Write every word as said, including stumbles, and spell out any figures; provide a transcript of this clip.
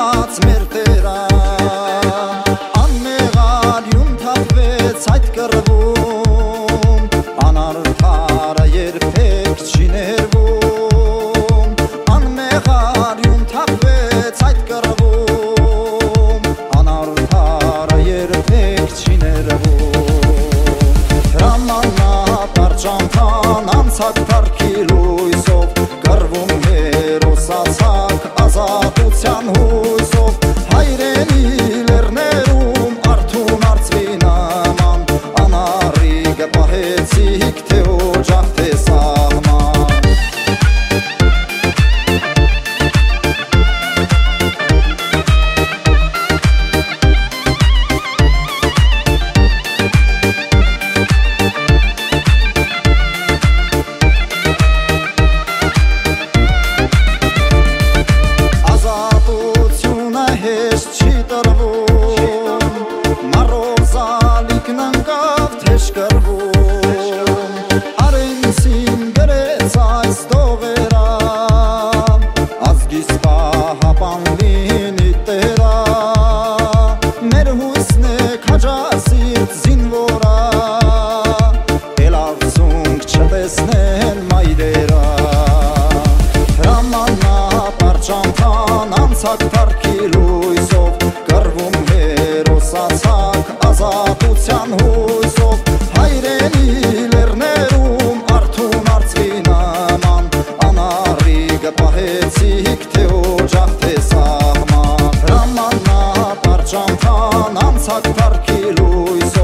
եկած մեր տերը անմեղալյուն թափվեց այդ կռվում անարդարը երբեք չի ներվում անմեղալյուն թափվեց այդ կռվում անարդարը երբեք չի ներվում հրամանատար ճամփան անցակ փառքի լույսով կռվում հերոսացակ ազատության հույսով հայրենի լեռներում արթուն արծվի նման անառիկ պահեցիք թե օջախ թե սահման չի տրվում մարոզալիկն ընկավ թեժ կռվում արենցին գրեց այս տողերա ազգիս պահապան լինի տերա մեր հույսն է քաջասիրտ զինվորա էլ արցունք չտեսնեն մայրերա հրամանատար ճամփան անցակ փառքի լույսով կռվում հերոսացակ ազատության հույսով հայրենի լեռներում արթուն արծվի նման անառիկ պահեցիք թե օջախ թե սահման հրամանատար ճամփան անցակ փառքի լույսով